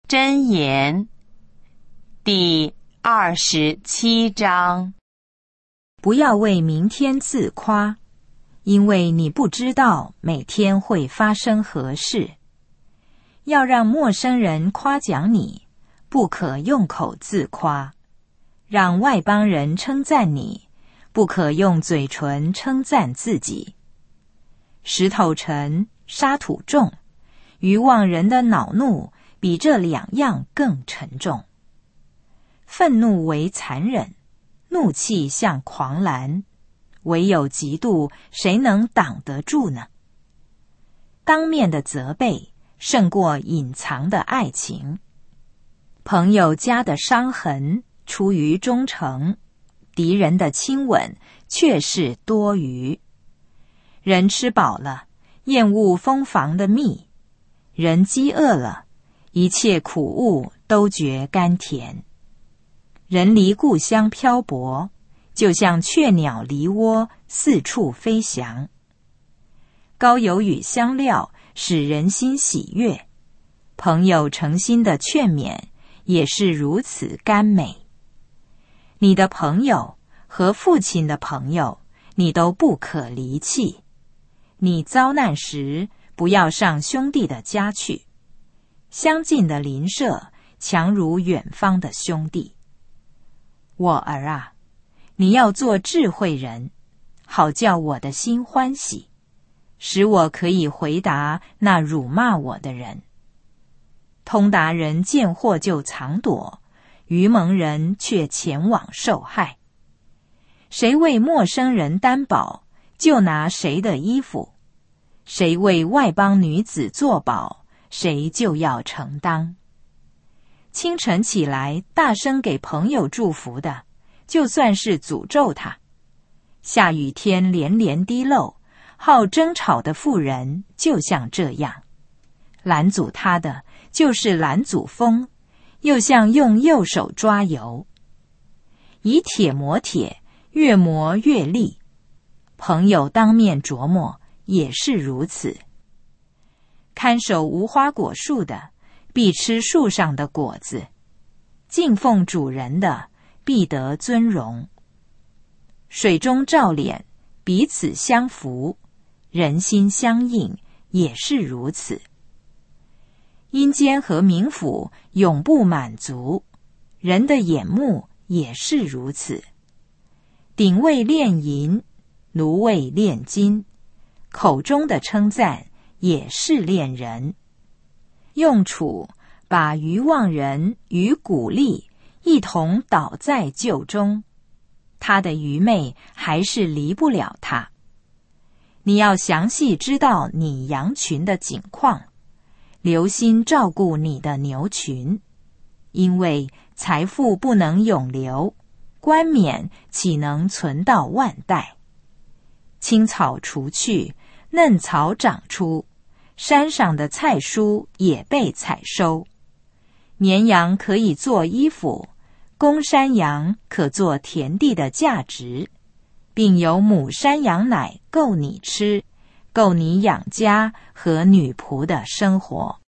箴言第27章。 不要为明天自夸，因为你不知道每天会发生何事。要让陌生人夸奖你，不可用口自夸；让外邦人称赞你，不可用嘴唇称赞自己。石头沉，沙土重，愚妄人的恼怒比这两样更沉重。愤怒为残忍，怒气像狂澜，唯有嫉妒，谁能挡得住呢？当面的责备胜过隐藏的爱情。朋友家的伤痕出于忠诚，敌人的亲吻却是多余。人吃饱了，厌恶蜂房的蜜；人饥饿了，一切苦物都觉甘甜。人离故乡漂泊，就像雀鸟离窝，四处飞翔。膏油与香料使人心喜悦，朋友诚心的劝勉也是如此甘美。你的朋友和父亲的朋友，你都不可离弃。你遭难时，不要上兄弟的家去。相近的邻舍强如远方的兄弟。我儿啊，你要做智慧人，好叫我的心欢喜，使我可以回答那辱骂我的人。通达人见祸就藏躲，愚蒙人却前往受害。谁为陌生人担保，就拿谁的衣服；谁为外邦女子作保，谁就要承担。清晨起来大声给朋友祝福的，就算是诅咒他；下雨天连连滴漏，好争吵的妇人就像这样。拦阻他的就是拦阻风，又像用右手抓油。以铁磨铁，越磨越利。朋友当面琢磨也是如此。看守无花果树的，必吃树上的果子；敬奉主人的，必得尊荣。水中照脸，彼此相扶；人心相印，也是如此。阴间和冥府永不满足，人的眼目也是如此。鼎为炼银，炉为炼金，口中的称赞也是炼人。用杵把愚妄人与鼓励一同倒在臼中，他的愚昧还是离不了他。你要详细知道你羊群的景况，留心照顾你的牛群，因为财富不能永留，冠冕岂能存到万代？青草除去，嫩草长出，山上的菜蔬也被采收。绵羊可以做衣服，公山羊可做田地的价值，并有母山羊奶够你吃，够你养家和女仆的生活。